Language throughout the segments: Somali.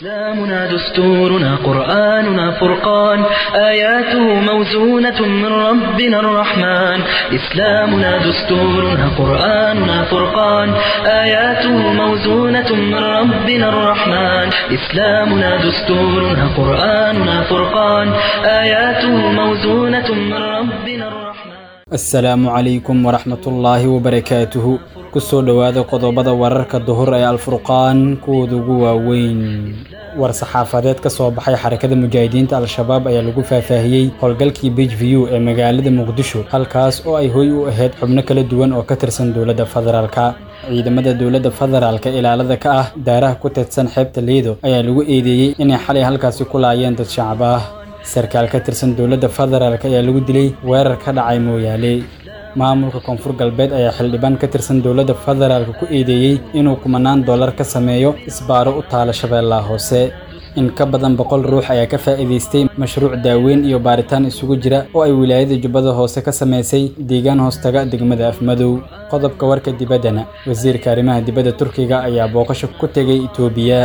إسلامنا دستورنا قرآننا فرقان آياته موزونة من ربنا الرحمن إسلامنا دستورنا قرآننا فرقان آياته موزونة من ربنا الرحمن إسلامنا دستورنا قرآننا فرقان آياته موزونة من ربنا الرحمن السلام عليكم ورحمة الله وبركاته kusoo dhawaada qodobada wararka duhur ee alfurqaan kuwooda ugu waaweyn war saxaafadeed ka soo baxay xarakada mujaahidiinta al-shabaab ayaa lagu faahfaahiyey howlgalkii Beach View ee magaalada Muqdisho halkaas oo ay hoy u ahayd xubno kala duwan oo ka tirsan dawladda federaalka ciidamada dawladda federaalka ilaalada ka ah daaraha ku tirsan xeebta Lido ayaa lagu eedeeyay inay xalay halkaas ku laayeen dad shacab ah sarkaal ka tirsan dawladda federaalka ayaa lagu dilay weerar ka dhacay Mooyaale maamulka koonfur galbeed ayaa xildhibaan ka tirsan dawladda federaalka ku eedeeyay inuu $10 ka sameeyo isbaaro u taala Shabeellaha Hoose in ka badan 100 ruux ayaa ka faa'iideystay mashruuc daaweyn iyo baaritaan isugu jira oo ay wilaayada Jubbada Hoose ka sameysay deegaan hoostaga degmada Afmadow qodobka warka dibaddana wasiirka arrimaha dibadda Turkiga ayaa booqasho ku tagay Itoobiya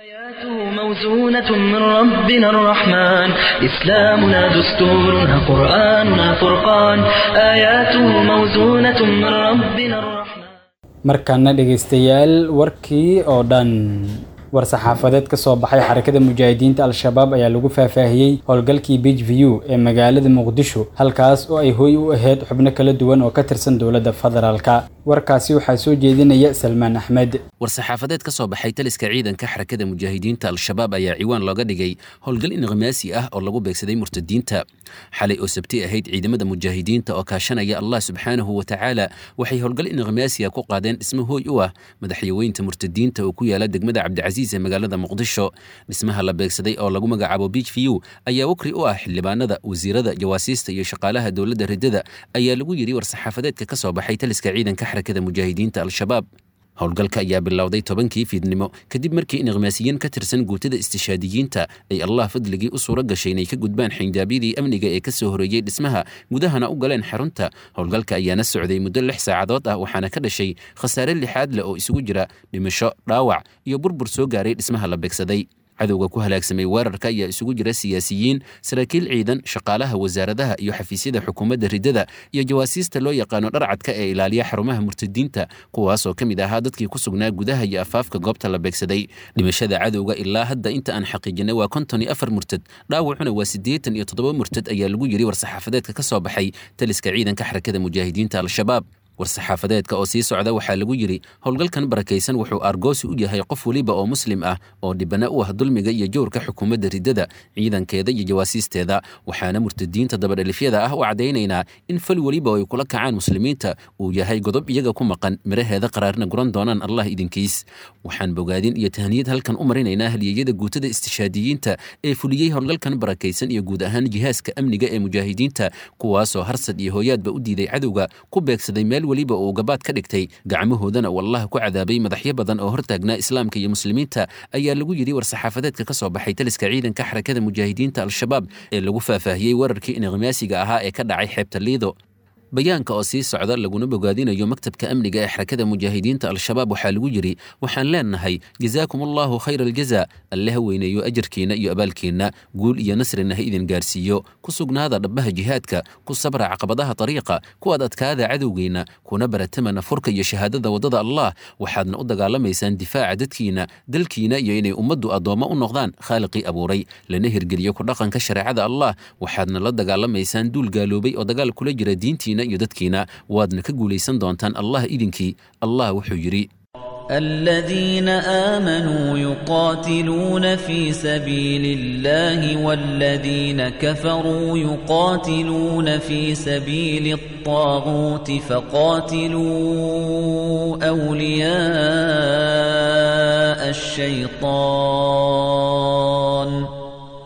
موزونة من ربنا الرحمن إسلامنا دستورنا قرآننا فرقان آياته موزونة من ربنا الرحمن markaana dhageystayaal warkii oo dhan war saxaafadeed ka soo baxay xarakada mujaahidiinta al-shabaab ayaa lagu faahfaahiyey howlgalkii Beach View ee magaalada Muqdisho halkaas oo ay hoy u ahayd xubno kala duwan oo ka tirsan dawladda federaalka warkaasi waxaa soo jeedinaya Salmaan Axmed war saxaafadeed ka soo baxay taliska ciidanka xarakada mujaahidiinta al-shabaab ayaa ciwaan looga dhigay howlgal inqimaasi ah oo lagu beegsaday murtadiinta xalay oo sabti ahayd ciidamada mujaahidiinta oo kaashanaya Allah subhanahu wa ta'ala waxay howlgal inqimaasi ku qaadeen dhismo hoy u ah madaxweynta murtadiinta oo ku yaala degmada Cabdi magaalada Muqdisho dhismaha la beegsaday oo lagu magacaabo Beach View ayaa wakri u ah xildhibaanada wasiirada jawaasiista iyo shaqaalaha dawladda ridada ayaa lagu yiri war saxaafadeedka ka soo baxay taliska ciidanka xarakada mujaahidiinta al-shabaab howlgalka ayaa bilowday 10kii fiidnimo kadib markii inqimaasiyiin ka tirsan guutada istishaadiyiinta ay Allah fadligii u suura gashay inay ka gudbaan xindaabidii amniga ee ka soo horeeyay dhismaha gudahana u galeen xarunta howlgalka ayaana socday muddo 6 saacadood ah waxaana ka dhashay khasaare lixaad leh oo isugu jira dhimasho dhaawac iyo burbur soo gaaray dhismaha la beegsaday cadowga ku halaagsamay weerarka ayaa isugu jira siyaasiyiin saraakiil ciidan shaqaalaha wasaaradaha iyo xafiisyada xukuumadda ridada iyo jawaasiista loo yaqaano dharcadka ee ilaaliya xarumaha murtadiinta kuwaas oo kamid ahaa dadkii ku sugnaa gudaha iyo afaafka goobta la beegsaday dhimashada cadowga ilaa hadda inta aan xaqiijinay waa 54 murtad dhaawacuna waa 87 murtad ayaa lagu yiri war saxaafadeedka ka soo baxay taliska ciidanka xarakada mujaahidiinta al-shabaab war saxaafadeedka oo sii socda waxaa lagu yiri howlgalkan barakaysan wuxuu argoosi u yahay qof waliba oo muslim ah oo dibana u ah dulmiga iyo joorka xukuumadda ridada ciidankeeda iyo jawaasiisteeda waxaana murtadiinta dabadhalifyada ah u cadeynaynaa in fal waliba ay kula kacaan muslimiinta uu yahay godob iyaga ku maqan miraheeda qaraarna guran doonaan Allah idinkiis waxaan bogaadin iyo tahniyad halkan u marinaynaa haliyada guutada istishaadiyiinta ee fuliyay howlgalkan barakaysan iyo guud ahaan jihaaska amniga ee mujaahidiinta kuwaas oo harsad iyo hooyaadba u diiday cadowga ku beegsaday waliba uu gabaad ka dhigtay gacmahoodana wallahi ku cadaabay madaxyo badan oo hortaagnaa islaamka iyo muslimiinta ayaa lagu yiri war saxaafadeedka ka soo baxay taliska ciidanka xarakada mujaahidiinta al-shabaab ee lagu faahfaahiyey wararkii inqimaasiga ahaa ee ka dhacay xeebta Lido bayaanka oo sii socda laguna bogaadinayo maktabka amniga ee xarakada mujaahidiinta al-shabaab waxaa lagu yiri waxaan leenahay jazaakumullahu khayral jazaa Allah weynayo ajirkiina iyo abaalkiina guul iyo nasrina idin gaarsiiyo ku sugnaada dhabaha jihaadka ku sabra caqabadaha tariiqa ku adadkaada cadowgeena kuna baratamana furka iyo shahaadada wadada Allah waxaadna u dagaalamaysan difaaca dadkiina dalkiina iyo inay ummaddu adooma u noqdaan khaaliqi abuuray lana hirgeliyo ku dhaqanka shariicada Allah waxaadna la dagaalamaysan duul gaaloobay oo dagaal kula jira diintiina iyo dadkiina waadna ka guuleysan doontaan Allah idinkii Allah wuxuu yiri الذين آمنوا يقاتلون في سبيل الله والذين كفروا يقاتلون في سبيل الطاغوت فقاتلوا أولياء الشيطان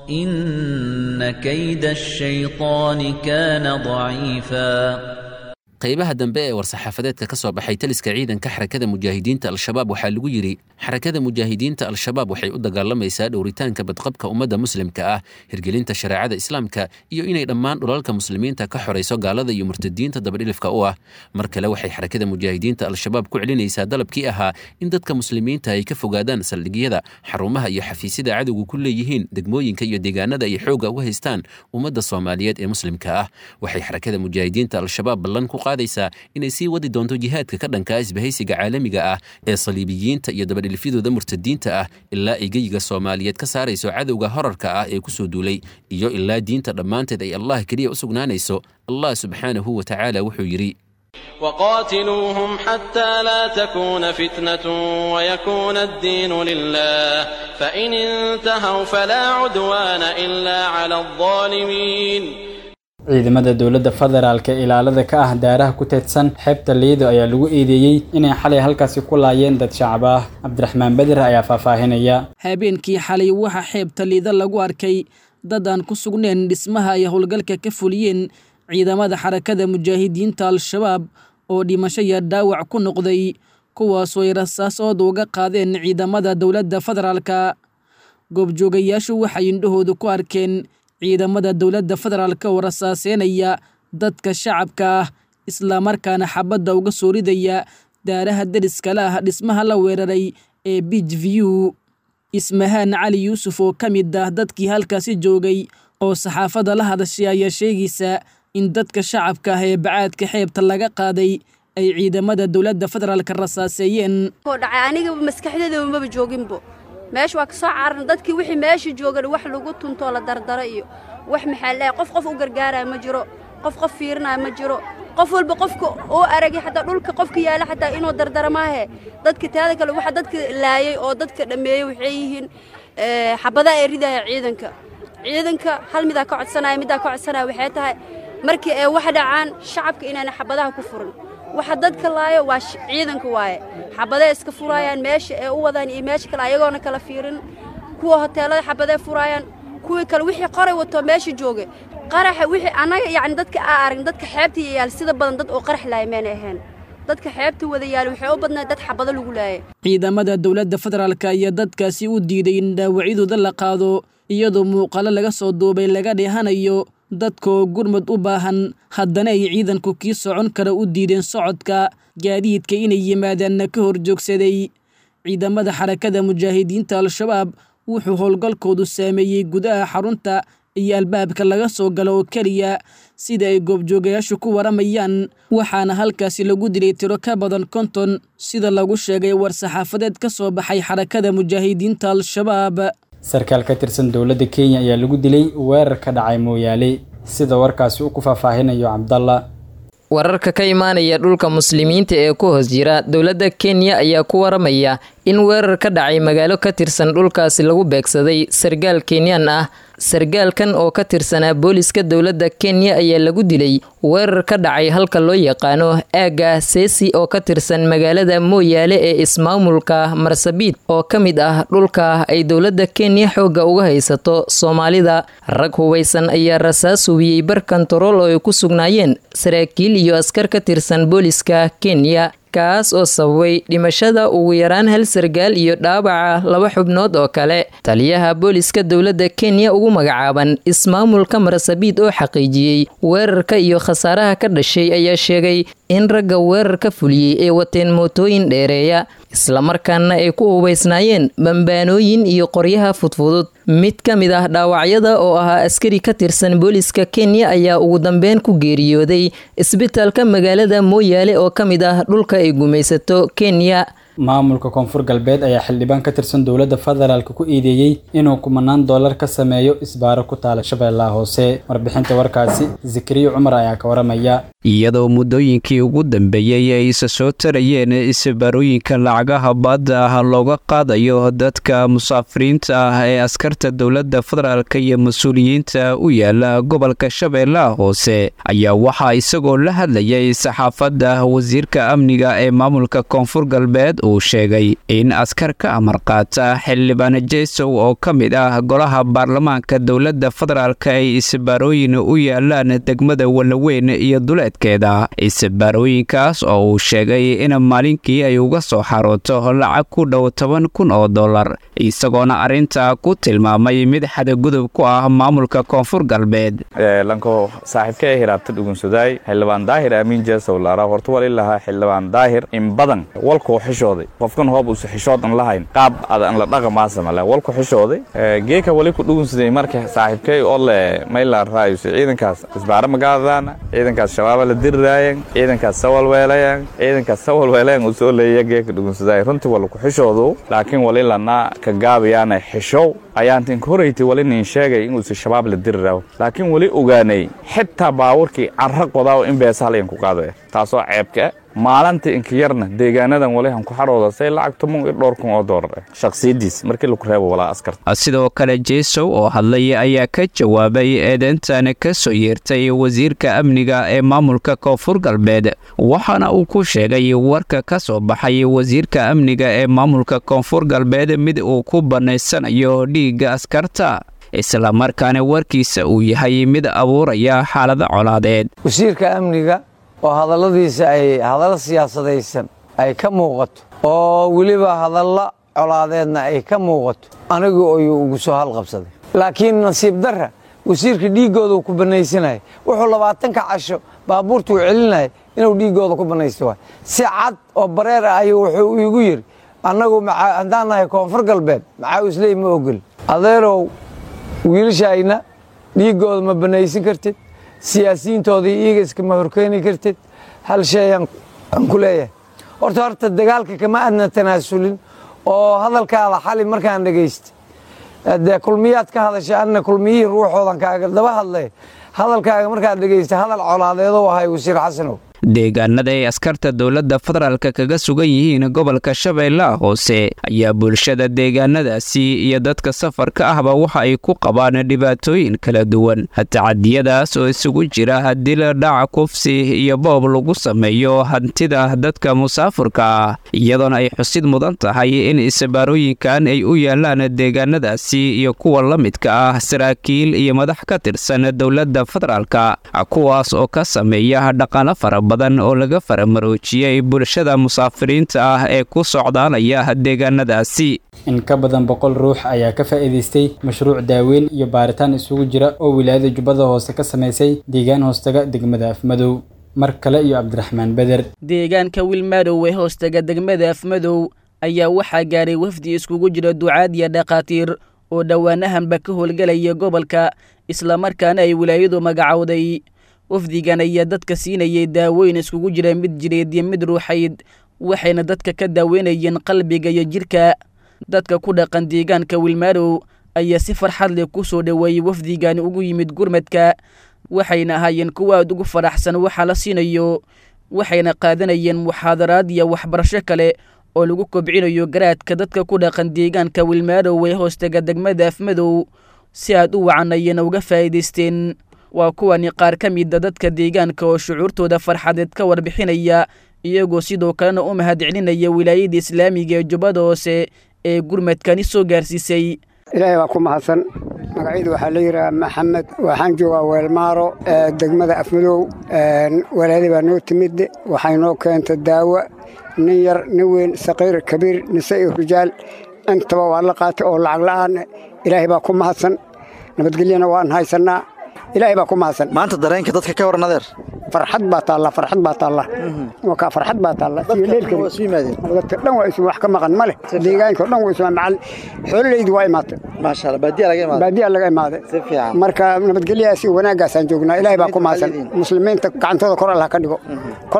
إن كيد الشيطان كان ضعيفا qaybaha dambe ee war-saxaafadeedka ka soo baxay taliska ciidanka xarakada mujaahidiinta al-shabaab waxaa lagu yidhi xarakada mujaahidiinta al-shabaab waxay u dagaalamaysaa dhowritaanka badqabka ummadda muslimka ah hirgelinta shareecada islaamka iyo inay dhammaan dhulalka muslimiinta ka xorayso gaalada iyo murtadiinta dabadhilifka u ah mar kale waxay xarakada mujaahidiinta al-shabaab ku celinaysaa dalabkii ahaa in dadka muslimiinta ay ka fogaadaan saldhigyada xarumaha iyo xafiisyada cadowgu ku leeyihiin degmooyinka iyo deegaanada ay xoogga uga haystaan ummadda soomaaliyeed ee muslimka ah waxay xarakada mujaahidiinta al-shabaab ballan ku qaadaysaa inay sii wadi doonto jihaadka ka dhanka isbahaysiga caalamiga ah ee saliibiyiinta iyo dabadhilifyadooda murtadiinta ah ilaa ay geyiga soomaaliyeed ka saarayso cadowga horarka ah ee ku soo duulay iyo ilaa diinta dhammaanteed ay allah keliya u sugnaanayso allah subxaanahu wa tacaala wuxuu yidhi وقاتلوهم حتى لا تكون فتنة ويكون الدين لله فإن انتهوا فلا عدوان إلا على الظالمين ciidamada dowladda federaalka ilaalada ka ah daaraha ku teedsan xeebta Liido ayaa lagu eedeeyay inay xalay halkaasi ku laayeen dad shacab ah Cabdiraxmaan Badir ayaa faahfaahinaya habeenkii xalay waxa xeebta Liido lagu arkay dad aan ku sugneen dhismaha ay howlgalka ka fuliyeen ciidamada xarakada mujaahidiinta al-shabaab oo dhimasho iyo dhaawac ku noqday kuwaas oo rasaasooda uga qaadeen ciidamada dowladda federaalka goobjoogayaashu waxay indhahooda ku arkeen ciidamada dowladda federaalka oo rasaaseynaya dadka shacabka ah isla markaana xabadda uga soo ridaya daaraha dariska ah dhismaha la weeraray ee Beach View Ismahaan Cali Yuusuf oo ka mid ah dadkii halkaasi joogay oo saxaafada la hadashay ayaa sheegaysa in dadka shacabka ah ee bacaadka xeebta laga qaaday ay ciidamada dowladda federaalka rasaaseeyeen aniga maskaxdeeda uma jooginbo meesha waa ka soo caaran dadkii wixii meesha joogan wax lagu tunto la dardaro iyo wax maxal ah qof u gargaaray ma jiro qof fiirinay ma jiro qof walba qofka oo aragay xataa dhulka qofka yaala xataa inuu dardaro maahe dadka taada kale waxa dadka laayay oo dadka dhameeyay waxay yihiin xabada ay ridaya ciidanka hal mid ka codsanaya waxay tahay markii ay wax dhacaan shacabka inaan xabadaha ku furin waxa dadka laayo waa ciidanka waaye xabada iska furayaan meesha ay u wadaan iyo meesha kale ayagoona kala fiirin kuwa hoteelada xabada furayaan kuwa kale wixii qoray wato meesha jooga qaraxa wixii anaga yaani dadka arag dadka xeebta yaal sida badan dad oo qarax laayeen ahayn dadka xeebta wada yaal waxay u badnaa dad xabada lagu laayay ciidamada dowladda federaalka iyo dadkaasi u diiday in dhaawacyadooda la qaado iyadoo muuqaalo laga soo duubay laga dheehanayo dadkoo gurmad u baahan haddana ay ciidanku kii socon kara u diideen socodka gaadiidka inay yimaadaanna ka hor joogsaday ciidamada xarakada mujaahidiinta al-shabaab wuxuu howlgalkoodu saameeyey gudaha xarunta iyo albaabka laga soo galo oo keliya sida ay goobjoogayaashu ku waramayaan waxaana halkaasi lagu dilay tiro ka badan 50 sida lagu sheegay war-saxaafadeed ka soo baxay xarakada mujaahidiinta al-shabaab sarkaal ka tirsan dowladda Kenya ayaa lagu dilay weerar ka dhacay Mooyaale sida warkaasi uu ku faahfaahinayo Cabdallah wararka ka imaanaya dhulka muslimiinta ee ku hoos jira dowladda Kenya ayaa ku waramaya in weerar ka dhacay magaalo ka tirsan dhulkaasi lagu beegsaday sargaal Kenyan ah sargaalkan oo ka tirsanaa booliska dowladda Kenya ayaa lagu dilay weerar ka dhacay halka loo yaqaano aaga Sesi oo ka tirsan magaalada Mooyaale ee ismaamulka Marsabit oo ka mid ah dhulka ay dowladda Kenya xooga uga haysato Soomaalida rag hubaysan ayaa rasaas hubiyay bar kantarool oo ay ku sugnaayeen saraakiil iyo askar ka tirsan booliska Kenya kaas oo sababay dhimashada ugu yaraan hal sargaal iyo dhaawaca 2 xubnood oo kale taliyaha booliska dowladda Kenya ugu magacaaban ismaamulka Marsabit oo xaqiijiyay weerarka iyo khasaaraha ka dhashay ayaa sheegay in ragga weerarka fuliyay ay wateen mootooyin dheereeya isla markaana ay ku hubaysnaayeen bambaanooyin iyo qoryaha fudfudud mid ka mid ah dhaawacyada oo ahaa askari ka tirsan booliska Kenya ayaa ugu dambeyn ku geeriyooday isbitaalka magaalada Mooyaale oo ka mid ah dhulka ay gumaysato Kenya maamulka koonfur galbeed ayaa xildhibaan ka tirsan dowladda federaalka ku eedeeyay inuu $10 ka sameeyo isbaaro ku taala Shabeellaha Hoose warbixinta warkaasi Zikriyo Cumar ayaa ka waramaya iyadoo muddooyinkii ugu dambeeyay ay soo tarayeen isbaarooyinka lacagaha baadda ah looga qaadayo dadka musaafiriinta ah ee askarta dowladda federaalka iyo mas'uuliyiinta u yaala gobolka Shabeellaha Hoose ayaa waxa isagoo la hadlayay saxaafadda wasiirka amniga ee maamulka koonfur galbeed uu sheegay in askar ka amar qaata xildhibaan Jeesow oo ka mid ah golaha baarlamaanka dowladda federaalka ay isbaarooyin u yaalaan degmada Walaweyn iyo duleed dadkeeda isbaarooyinkaas oo uu sheegay in maalinkii ay uga soo xarooto lacag ku dhow $10,000 isagoona arrinta ku tilmaamay mid xadgudub ku ah maamulka koonfur galbeed lanko saaxiibka ee hiraabta dhugunsaday xildhibaan daahir aamin jeesow laara horta wali lahaa xildhibaan daahir in badan walkoo xishooday qofkan hoob uu xishoodan lahayn qaab adan la dhaqama samale walkoo xishooday geeka wali ku dhugunsaday marka saaxiibkay oo le mayla raayus ciidankaas isbaara magaadana ciidankaas shabaab la dirraayeen ciidankaas sawal weelayeen oo soo leeyahay geeka dhugunsaday runtii wala ku xishoodo laakiin wali lana ka gaabiyaana xishow ayaan tin koreeytay wali nin sheegay inuu shabaab la dirraayo laakiin wali ogaanay xitaa baawarkii carraq wadaaw in beesaleen ku qaaday taasoo ceebka maalinta inka yarna deegaanadan walihan ku xarooda say lacag $10,000 shakhsiyadiis markii lagu reebo walaa askarta sidoo kale jeesow oo hadlay ayaa ka jawaabay eedeyntan ka soo yeertay wasiirka amniga ee maamulka koonfur galbeed waxaana uu ku sheegay warka ka soo baxay wasiirka amniga ee maamulka koonfur galbeed mid uu ku banaysanayo dhiigga askarta isla markaana warkiisa uu yahay mid abuuraya xaalada colaadeed wasiirka amniga oo hadalladiisa ay hadallo siyaasadaysan ay ka muuqato oo weliba hadallo colaadeedna ay ka muuqato anigu ayuu ugu soo halqabsaday laakiin nasiib darra wasiirka dhiiggooda ku banaysanaya wuxuu 20 casho baabuurta u celinaya inuu dhiiggooda ku banaysto waay si cad oo bareer ah ayuu wuxuu igu yiri annagu haddaan nahay koonfur galbeed maxaa islay ma ogol adeerow wiilashayna dhiiggooda ma banaysan kartid siyaasiyiintoodii iyaga iskama horkeeni kartid hal shay aan ku leeyahay horta dagaalka kama adna tanaasulin oo hadalkaada xali markaan dhageystay dee kulmiyaad ka hadashay anna kulmiyihii ruuxoodan kaaga daba hadlay hadalkaaga markaad dhageystay hadal colaadeedoo ahay wasiir xasanow deegaanada ay askarta dowladda federaalka kaga sugan yihiin gobolka Shabeellaha Hoose ayaa bulshada deegaanadaasi iyo dadka safarka ahba waxa ay ku qabaan dhibaatooyin kala duwan tacadiyadaas oo isugu jira dil dhac kufsi iyo boob lagu sameeyo hantida dadka musaafirka ah iyadoona ay xusid mudan tahay in isbaarooyinkan ay u yaalaan deegaanadaasi iyo kuwa la midka ah saraakiil iyo madax ka tirsan dowladda federaalka kuwaas oo ka sameeya dhaqan badan oo laga faramaroojiyay bulshada musaafiriinta ah ee ku socdaalaya deegaanadaasi in ka badan 100 ruux ayaa ka faa'iideystay mashruuc daaweyn iyo baaritaan isugu jira oo wilaayada Jubbada Hoose ka sameysay deegaan hoostaga degmada Afmadow mar kale iyo Cabdiraxmaan Beder deegaanka Wilmadow ee hoostaga degmada Afmadow ayaa waxaa gaaray wafdi iskugu jira ducaad iyo dhaqaatiir oo dhawaanahanba ka howlgalaya gobolka isla markaana ay wilaayadu magacawday wafdigan ayaa dadka siinayay daaweyn iskugu jira mid jireed iyo mid ruuxayd waxayna dadka ka daaweynayeen qalbiga iyo jirka dadka ku dhaqan deegaanka Wilmadow ayaa si farxad leh ku soo dhaweeyay wafdigan ugu yimid gurmadka waxayna ahaayeen kuwa aad ugu faraxsan waxa la siinayo waxayna qaadanayeen muxaadaraad iyo waxbarasho kale oo lagu kobcinayo garaadka dadka ku dhaqan deegaanka Wilmadow ee hoostaga degmada Afmadow si aad u wacanayeen uga faa'iideysteen waa kuwani qaar ka mid ah dadka deegaanka oo shucuurtooda farxadeed ka warbixinaya iyagoo sidoo kalena u mahadcelinaya wilaayada islaamiga ee Jubbada Hoose ee gurmadkani soo gaarsiisay ilaahay waa ku mahadsan magaciidu waxaa la yiraahdaa Maxamed waxaan joogaa Weelmaaro degmada Afmadow walaalihi baa noo timid waxay noo keentay daawo nin yar nin weyn saqiir kabiir nisaa iyo rijaal intaba waa la qaatay oo lacag la'aan ilaahay baa ku mahadsan nabadgelyana waan haysanaa ilaahay baa ku mahadsan maanta dareenka dadka ka waran adeer farxad baa taalla waka farxad baa taalla dadka waa soo yimaadeen dadka dhan waa isu wax ka maqan male deegaanka dhan waa isu macal xooleydu waa imaatay ma sha Allah baadiya laga imaaday si fiican marka nabadgelyaas iyo wanaagaas aan joognaa ilaahay baa ku mahadsan muslimiinta gacantooda kor Allah ka dhigo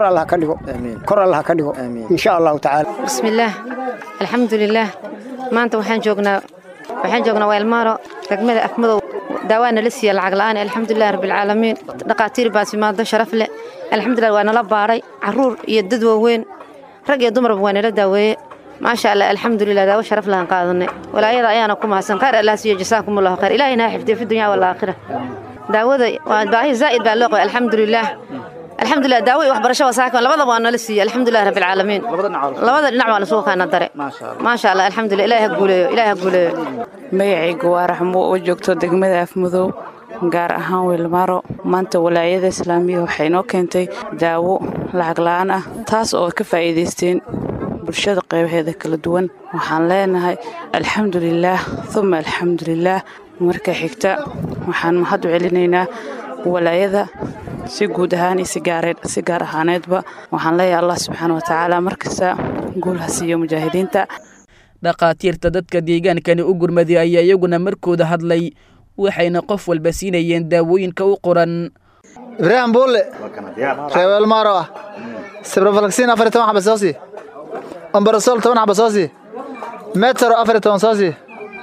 kor Allah ka dhigo insha Allah ta'ala bismillaah alxamdulillaah maanta waxaan joognaa Weelmaaro degmada Afmadow داوانا لسي العقل الآن الحمد لله رب العالمين دقاتير باسي مادة شرف له الحمد لله وانا لباري عرور يددوا وين رقي دمر بوانا لداوي ما شاء الله الحمد لله داوي شرف لها قاضني ولا يرى أيانا كم حسن خير الله سي جزاكم الله خير إلهي ناحفتي في الدنيا والآخرة داوي باهي زائد باللغة الحمد لله داوي وحبرشة وساكن لبضا وانا لسي الحمد لله رب العالمين لبضا نعم على سوق أنا الدري ما شاء الله الحمد لله إلهي قولي magacaygu waa raxmo oo joogto degmada Afmadow gaar ahaan weelmaaro maanta walaayada islaamiga waxay noo keentay daawo lacag la'aan ah taas oo ka faa'iidaysteen bulshada qaybaheeda kala duwan waxaan leenahay alxamdulilaah uma alxamdulilaah marka xigta waxaan mahad u celinaynaa walaayada si guud ahaan iyo si gaar ahaaneedba waxaan leeyahay allah subxaana wa tacaala markasta guul ha siiyo mujaahidiinta dhaqaatiirta dadka deegaankani u gurmaday ayaa iyaguna markooda hadlay waxayna qof walba siinayeen daawooyinka u qoran ibraahim buulle reeweel maaro ah sibrofalaksin 14 xaba soo sii ambarasol 10 xaba soo sii metro 14 soo sii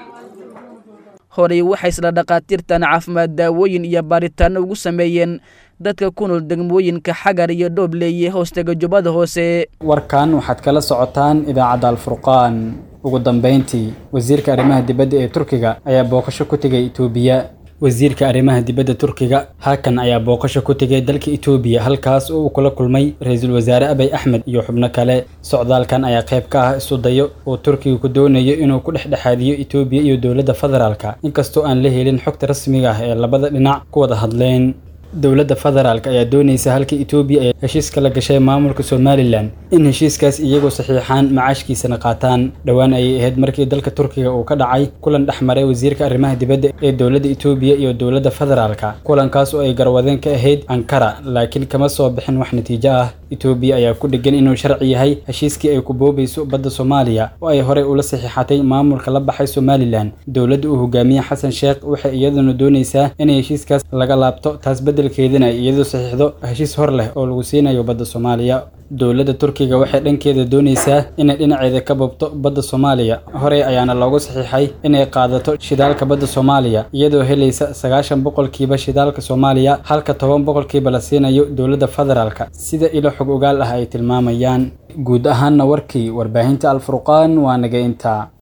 horey waxay isla dhaqaatiirtan caafimaad daawooyin iyo baaritaano ugu sameeyeen dadka ku nool degmooyinka Xagar iyo Doobley hoostaga Jubbada Hoose. warkan waxaad kala socotaan idaacada Al-Furqaan. ugu dambeyntii wasiirka arrimaha dibadda ee Turkiga ayaa booqasho ku tagay Itoobiya. wasiirka arrimaha dibadda Turkiga Hakan ayaa booqasho ku tagay dalka Itoobiya halkaas oo uu kula kulmay ra'iisul wasaare Abiy Ahmed iyo xubno kale. socdaalkan ayaa qayb ka ah isu dayo oo Turkiga ku doonayo inuu ku dhexdhexaadiyo Itoobiya iyo dawladda federaalka inkastoo aan la helin xogta rasmiga ah ee labada dhinac ku wada hadleen. dawladda federaalka ayaa doonaysa halka Itoobiya ay heshiiska la gashay maamulka Somaliland in heshiiskaas iyagoo saxiixaan macaashkiisana qaataan. dhawaan ayay ahayd markii dalka Turkiga uu ka dhacay kulan dhexmaray wasiirka arrimaha dibadda ee dawladda Itoobiya iyo dawladda federaalka. kulankaas oo ay garwadeen ka ahayd Ankara laakiin kama soo bixin wax natiijo ah. Itoobiya ayaa ku dhigan inuu sharci yahay heshiiskii ay ku boobayso badda Soomaaliya oo ay hore ula saxiixatay maamulka la baxay Somaliland. dawladda uu hogaamiye Xasan Sheekh waxay iyaduna doonaysaa in heshiiskaas laga laabto taas beddelkeedina iyadoo saxiixdo heshiis hor leh oo lagu siinayo badda Soomaaliya. dawladda Turkiga waxay dhankeeda doonaysaa inay dhinaceeda ka boobto badda Soomaaliya. hore ayaana loogu saxiixay inay qaadato shidaalka badda Soomaaliya iyadoo helaysa 90% shidaalka Soomaaliya halka 10% la siinayo dawladda federaalka sida ilo xog ogaal ah ay tilmaamayaan. guud ahaanna warkii warbaahinta Al-Furqaan waa naga intaa.